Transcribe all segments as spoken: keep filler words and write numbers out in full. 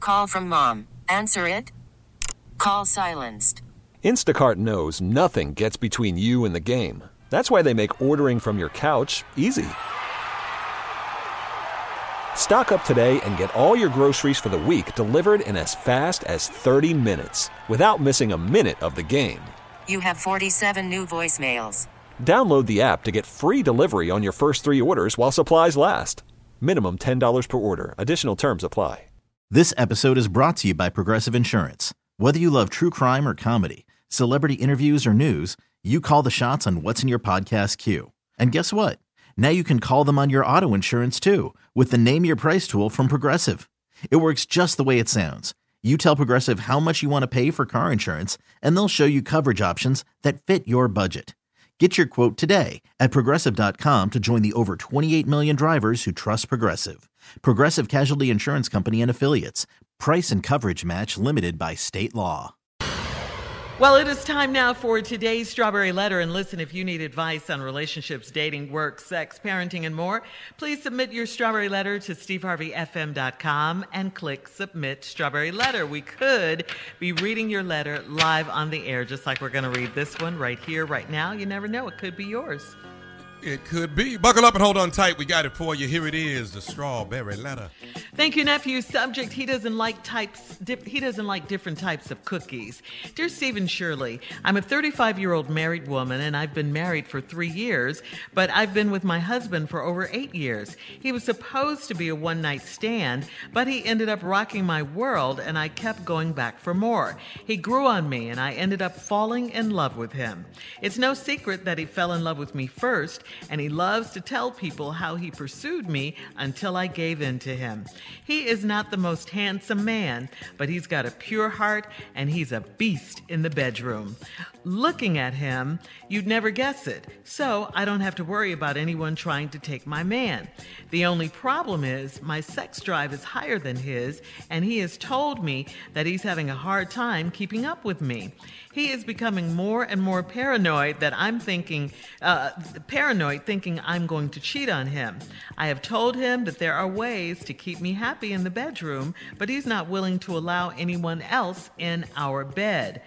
Call from mom. Answer it. Call silenced. Instacart knows nothing gets between you and the game. That's why they make ordering from your couch easy. Stock up today and get all your groceries for the week delivered in as fast as thirty minutes without missing a minute of the game. You have forty-seven new voicemails. Download the app to get free delivery on your first three orders while supplies last. Minimum ten dollars per order. Additional terms apply. This episode is brought to you by Progressive Insurance. Whether you love true crime or comedy, celebrity interviews or news, you call the shots on what's in your podcast queue. And guess what? Now you can call them on your auto insurance too with the Name Your Price tool from Progressive. It works just the way it sounds. You tell Progressive how much you want to pay for car insurance, and they'll show you coverage options that fit your budget. Get your quote today at Progressive dot com to join the over twenty-eight million drivers who trust Progressive. Progressive Casualty Insurance Company and Affiliates. Price and coverage match limited by state law. Well, it is time now for today's Strawberry Letter. And listen, if you need advice on relationships, dating, work, sex, parenting, and more, please submit your Strawberry Letter to steve harvey f m dot com and click Submit Strawberry Letter. We could be reading your letter live on the air, just like we're going to read this one right here, right now. You never know. It could be yours. It could be. Buckle up and hold on tight. We got it for you. Here it is, the Strawberry Letter. Thank you, nephew. Subject: He doesn't like types. Dip, he doesn't like different types of cookies. Dear Stephen Shirley, I'm a thirty-five-year-old married woman, and I've been married for three years. But I've been with my husband for over eight years. He was supposed to be a one-night stand, but he ended up rocking my world, and I kept going back for more. He grew on me, and I ended up falling in love with him. It's no secret that he fell in love with me first, and he loves to tell people how he pursued me until I gave in to him. He is not the most handsome man, but he's got a pure heart, and he's a beast in the bedroom. Looking at him, you'd never guess it, so I don't have to worry about anyone trying to take my man. The only problem is my sex drive is higher than his, and he has told me that he's having a hard time keeping up with me. He is becoming more and more paranoid that I'm thinking, uh, paranoid thinking I'm going to cheat on him. I have told him that there are ways to keep me happy in the bedroom, but he's not willing to allow anyone else in our bed.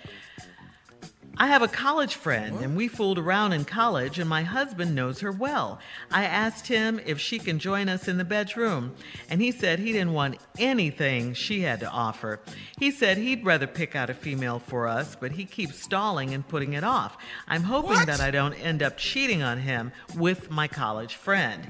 I have a college friend, and we fooled around in college, and my husband knows her well. I asked him if she can join us in the bedroom, and he said he didn't want anything she had to offer. He said he'd rather pick out a female for us, but he keeps stalling and putting it off. I'm hoping What? that I don't end up cheating on him with my college friend.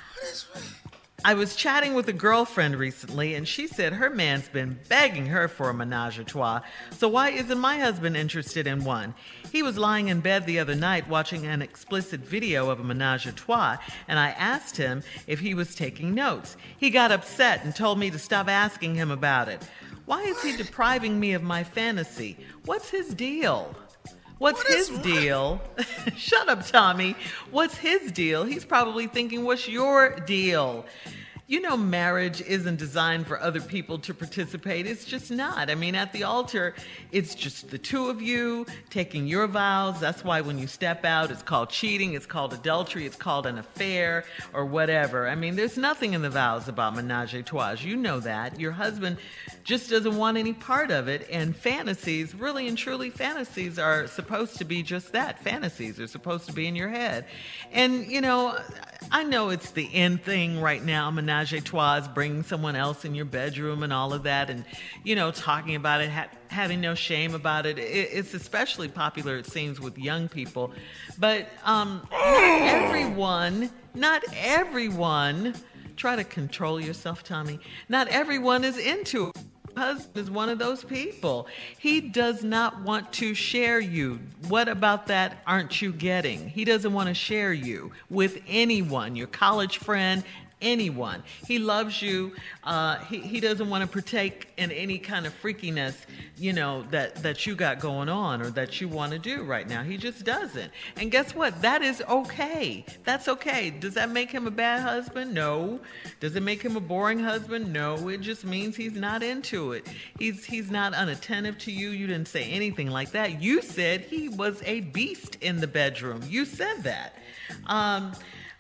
I was chatting with a girlfriend recently, and she said her man's been begging her for a menage a trois, so why isn't my husband interested in one? He was lying in bed the other night watching an explicit video of a menage a trois, and I asked him if he was taking notes. He got upset and told me to stop asking him about it. Why is he depriving me of my fantasy? What's his deal? What's What is his deal? Shut up, Tommy. What's his deal? He's probably thinking, what's your deal? You know, marriage isn't designed for other people to participate. It's just not. I mean, at the altar, it's just the two of you taking your vows. That's why when you step out, it's called cheating, it's called adultery, it's called an affair, or whatever. I mean, there's nothing in the vows about menage a trois. You know that. Your husband just doesn't want any part of it. And fantasies, really and truly, fantasies are supposed to be just that. Fantasies are supposed to be in your head. And, you know, I know it's the end thing right now, menage a trois, bringing someone else in your bedroom and all of that, and, you know, talking about it, ha- having no shame about it. it. It's especially popular, it seems, with young people. But um, not everyone, not everyone, try to control yourself, Tommy, not everyone is into it. Husband is one of those people. He does not want to share you. What about that aren't you getting? He doesn't want to share you with anyone, your college friend, anyone. He loves you. Uh, he, he doesn't want to partake in any kind of freakiness, you know, that, that you got going on or that you want to do right now. He just doesn't. And guess what? That is okay. That's okay. Does that make him a bad husband? No. Does it make him a boring husband? No. It just means he's not into it. He's, he's not unattentive to you. You didn't say anything like that. You said he was a beast in the bedroom. You said that. Um,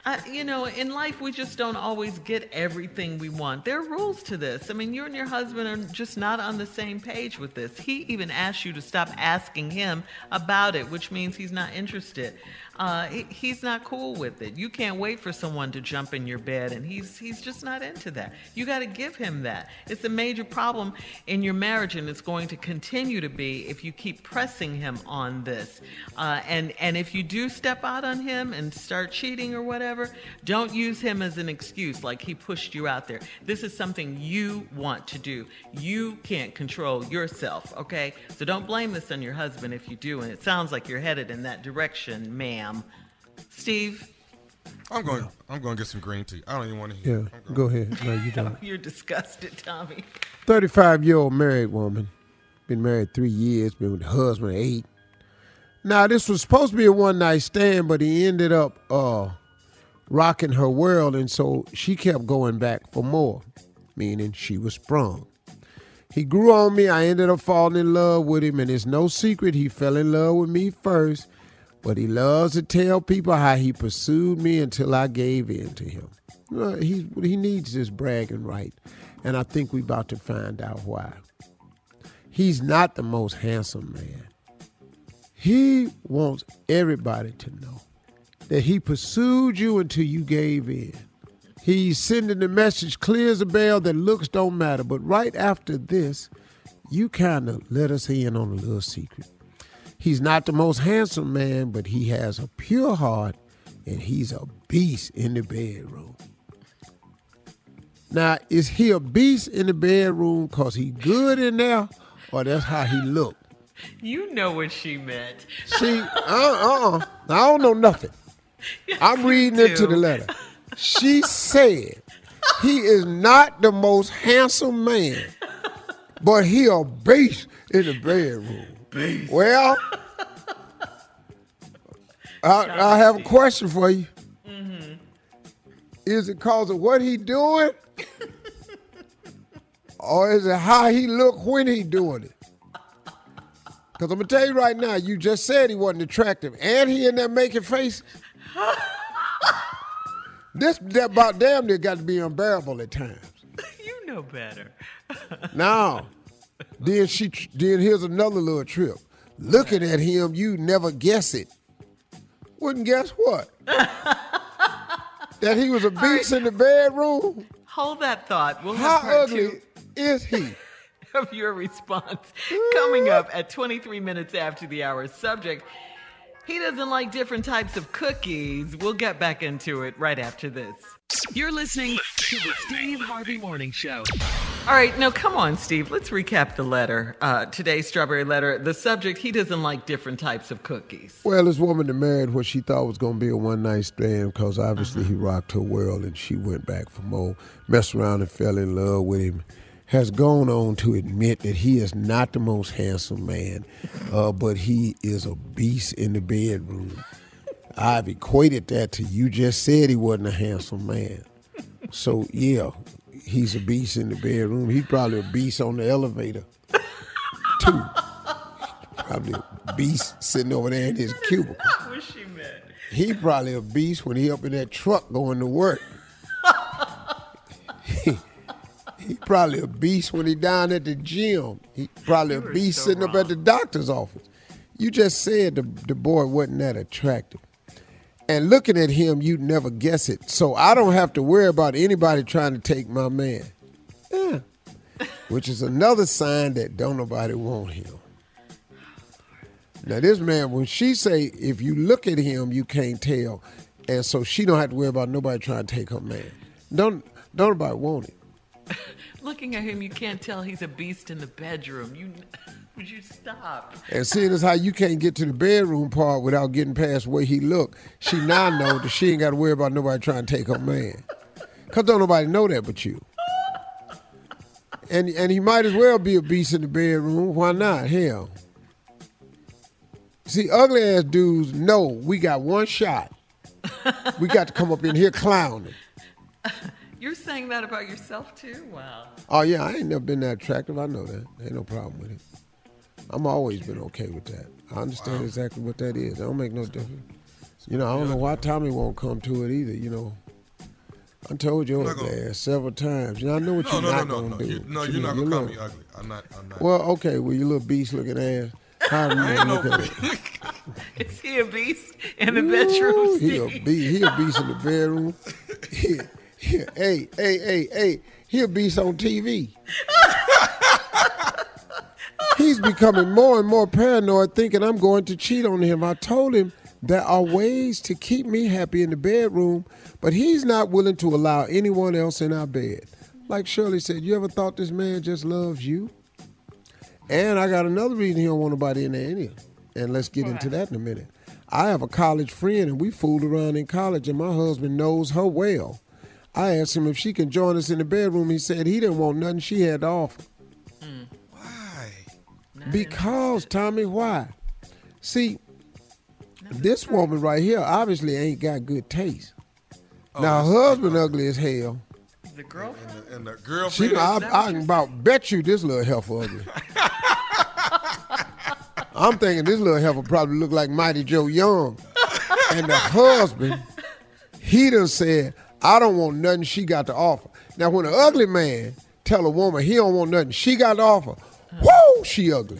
Uh, you know, in life, we just don't always get everything we want. There are rules to this. I mean, you and your husband are just not on the same page with this. He even asked you to stop asking him about it, which means he's not interested. Uh, he, he's not cool with it. You can't wait for someone to jump in your bed, and he's he's just not into that. You got to give him that. It's a major problem in your marriage, and it's going to continue to be if you keep pressing him on this. Uh, and and if you do step out on him and start cheating or whatever, don't use him as an excuse like he pushed you out there. This is something you want to do. You can't control yourself, okay? So don't blame this on your husband if you do, and it sounds like you're headed in that direction, ma'am. Steve? I'm going I'm going to get some green tea. I don't even want to hear Yeah, it. go ahead. No, you don't. You're disgusted, Tommy. thirty-five-year-old married woman. Been married three years, been with the husband eight. Now, this was supposed to be a one-night stand, but he ended up uh, rocking her world, and so she kept going back for more, meaning she was sprung. He grew on me. I ended up falling in love with him, and it's no secret he fell in love with me first, but he loves to tell people how he pursued me until I gave in to him. Uh, he, he needs this bragging right, and I think we're about to find out why. He's not the most handsome man. He wants everybody to know that he pursued you until you gave in. He's sending the message clear as a bell that looks don't matter. But right after this, you kind of let us in on a little secret. He's not the most handsome man, but he has a pure heart, and he's a beast in the bedroom. Now, is he a beast in the bedroom because he good in there, or that's how he look? You know what she meant. See, uh-uh. I don't know nothing. Yes, I'm reading you into do. the letter. She said he is not the most handsome man, but he a beast in the bedroom. Beast. Well, I, I have a question for you. Mm-hmm. Is it because of what he doing? Or is it how he look when he doing it? Because I'm going to tell you right now, you just said he wasn't attractive, and he in there making faces. This that about damn near got to be unbearable at times. You know better. Now, then she then here's another little trip. Looking at him, you never guess it. Wouldn't guess what? That he was a beast in the bedroom? Hold that thought. We'll have How part ugly two is he? of your response coming up at twenty-three minutes after the hour. Subject: he doesn't like different types of cookies. We'll get back into it right after this. You're listening to the Steve Harvey Morning Show. All right, now come on, Steve. Let's recap the letter. Uh, today's strawberry letter. The subject: he doesn't like different types of cookies. Well, this woman that married what she thought was going to be a one-night stand because obviously uh-huh. he rocked her world and she went back for more, messed around and fell in love with him, has gone on to admit that he is not the most handsome man, uh, but he is a beast in the bedroom. I've equated that to you just said he wasn't a handsome man. So, yeah, he's a beast in the bedroom. He's probably a beast on the elevator, too. Probably a beast sitting over there in his cubicle. That's not what she meant. He probably a beast when he up in that truck going to work. he, he probably a beast when he down at the gym. He probably You a are beast so sitting wrong. up at the doctor's office. You just said the, the boy wasn't that attractive. And looking at him, you'd never guess it. So I don't have to worry about anybody trying to take my man. Yeah. Which is another sign that don't nobody want him. Now this man, when she say, if you look at him, you can't tell. And so she don't have to worry about nobody trying to take her man. Don't, don't nobody want him. Looking at him, you can't tell he's a beast in the bedroom. You, would you stop? And seeing as how you can't get to the bedroom part without getting past where he look, she now know that she ain't got to worry about nobody trying to take her man. Because don't nobody know that but you. And and he might as well be a beast in the bedroom. Why not? Hell. See, ugly ass dudes know we got one shot. We got to come up in here clowning. You're saying that about yourself, too? Wow. Oh, yeah, I ain't never been that attractive. I know that. Ain't no problem with it. I'm always been okay with that. I understand wow. exactly what that is. It don't make no difference. You know, I don't know why Tommy won't come to it either, you know. I told you not gonna- that several times. You know, I know what No, you're no, not no, no, going no. to do. You, no, What you're you not mean? gonna You call me look- ugly. I'm not. I'm not. Well, okay, well, you little beast-looking ass. How do you I ain't no look at it? big. Is he a beast in the bedroom? Ooh, he a Steve? beast. He a beast in the bedroom. He, he, hey, hey, hey, hey. He a beast on T V. He's becoming more and more paranoid, thinking I'm going to cheat on him. I told him there are ways to keep me happy in the bedroom, but he's not willing to allow anyone else in our bed. Like Shirley said, you ever thought this man just loves you? And I got another reason he don't want nobody in there anyway. And let's get into that in a minute. I have a college friend, and we fooled around in college, and my husband knows her well. I asked him if she can join us in the bedroom. He said he didn't want nothing she had to offer. Why? Because, Tommy, why? See, this woman right here obviously ain't got good taste. Oh, now, her that's- husband ugly as hell. The girlfriend? And the, and the She, girlfriend. I, is- I can about bet you this little heifer ugly. I'm thinking this little heifer probably look like Mighty Joe Young. And the husband, he done said, I don't want nothing she got to offer. Now, when an ugly man tell a woman he don't want nothing she got to offer, whoo, she ugly.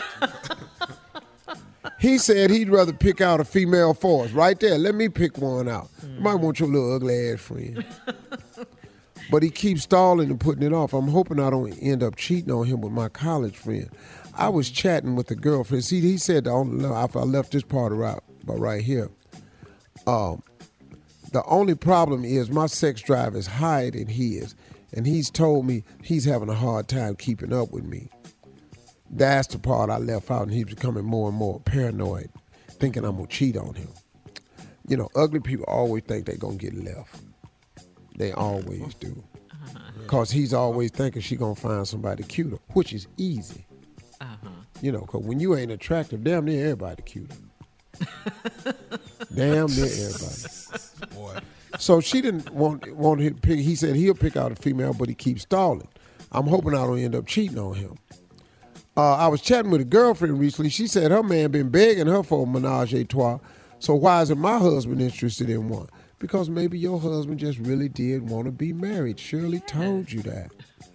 He said he'd rather pick out a female for us. Right there, let me pick one out. You might want your little ugly ass friend. But he keeps stalling and putting it off. I'm hoping I don't end up cheating on him with my college friend. I was chatting with the girlfriend. See, he said, the only, I left this part right, but right here. Um, the only problem is my sex drive is higher than his, and he's told me he's having a hard time keeping up with me. That's the part I left out, and he's becoming more and more paranoid, thinking I'm going to cheat on him. You know, ugly people always think they're going to get left. They always do. Because he's always thinking she's going to find somebody cuter, which is easy. Uh-huh. You know, because when you ain't attractive, damn near everybody cuter. Damn near everybody. Boy. So she didn't want want him to pick. He said he'll pick out a female, but he keeps stalling. I'm hoping I don't end up cheating on him. Uh, I was chatting with a girlfriend recently. She said her man been begging her for a menage a trois. So why isn't my husband interested in one? Because maybe your husband just really did want to be married. Shirley told you that.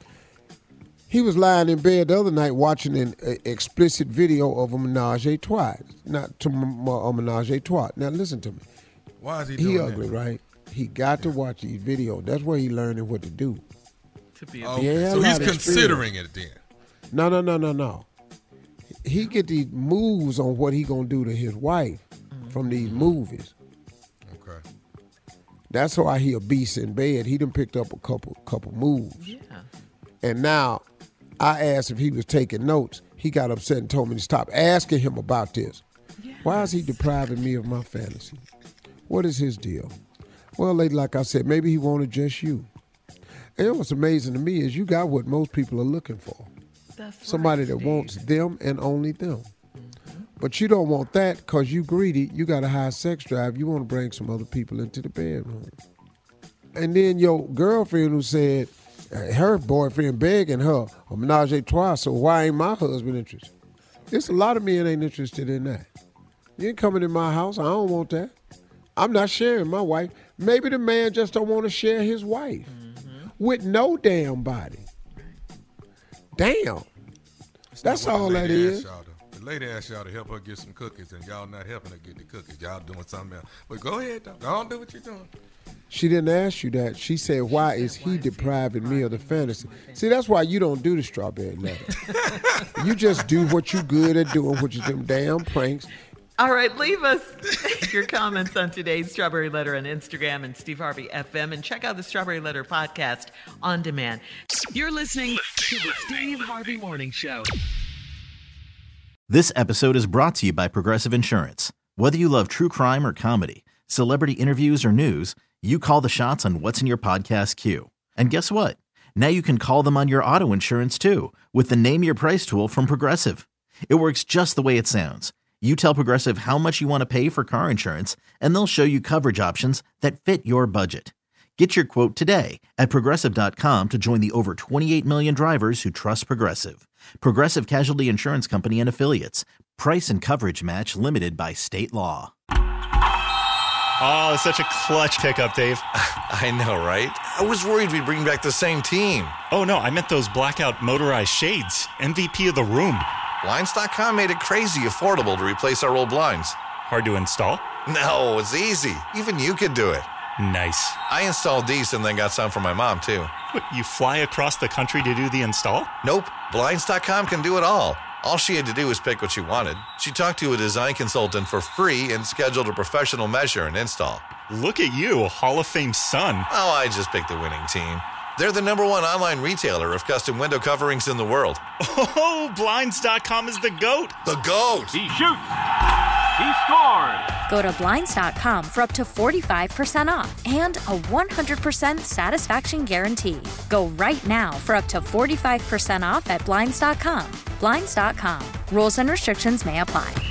He was lying in bed the other night watching an uh, explicit video of a menage a trois. Not to m- a menage a trois. Now listen to me. Why is he doing He that? ugly, right? He got to watch these videos. That's where he learning what to do. To be a Okay, Yeah, so a he's lot of considering it then. No, no, no, no, no. He get these moves on what he gonna do to his wife from these movies. Okay. That's why he a beast in bed. He done picked up a couple couple moves. Yeah. And now I asked if he was taking notes. He got upset and told me to stop asking him about this. Why is he depriving me of my fantasy? What is his deal? Well, lady, like I said, maybe he wanted just you. And what's amazing to me is you got what most people are looking for. That's Somebody right, that Steve. wants them and only them. But you don't want that because you greedy. You got a high sex drive. You want to bring some other people into the bedroom. And then your girlfriend who said uh, her boyfriend begging her a menage a trois, so why ain't my husband interested? There's a lot of men ain't interested in that. You ain't coming in my house. I don't want that. I'm not sharing my wife. Maybe the man just don't want to share his wife with no damn body. Damn. That's What the all that lady asked is. y'all to- The lady asked y'all to help her get some cookies, and y'all not helping her get the cookies. Y'all doing something else. But go ahead, though. Go on, do what you're doing. She didn't ask you that. She said, why is he depriving me of the fantasy? See, that's why you don't do the strawberry letter. You just do what you good at doing, which is them damn pranks. All right, leave us your comments on today's Strawberry Letter on Instagram and Steve Harvey F M, and check out the Strawberry Letter podcast on demand. You're listening to the Steve Harvey Morning Show. This episode is brought to you by Progressive Insurance. Whether you love true crime or comedy, celebrity interviews or news, you call the shots on what's in your podcast queue. And guess what? Now you can call them on your auto insurance too with the Name Your Price tool from Progressive. It works just the way it sounds. You tell Progressive how much you want to pay for car insurance, and they'll show you coverage options that fit your budget. Get your quote today at Progressive dot com to join the over twenty-eight million drivers who trust Progressive. Progressive Casualty Insurance Company and Affiliates. Price and coverage match limited by state law. Oh, such a clutch pickup, Dave. I know, right? I was worried we'd bring back the same team. Oh, no, I meant those blackout motorized shades. M V P of the room. Blinds dot com made it crazy affordable to replace our old blinds. Hard to install? No, it's easy. Even you could do it. Nice. I installed these and then got some for my mom, too. What, you fly across the country to do the install? Nope. Blinds dot com can do it all. All she had to do was pick what she wanted. She talked to a design consultant for free and scheduled a professional measure and install. Look at you, Hall of Fame son. Oh, I just picked the winning team. They're the number one online retailer of custom window coverings in the world. Oh, Blinds dot com is the GOAT. The GOAT. He shoots. He scores. Go to Blinds dot com for up to forty-five percent off and a one hundred percent satisfaction guarantee. Go right now for up to forty-five percent off at Blinds dot com. Blinds dot com. Rules and restrictions may apply.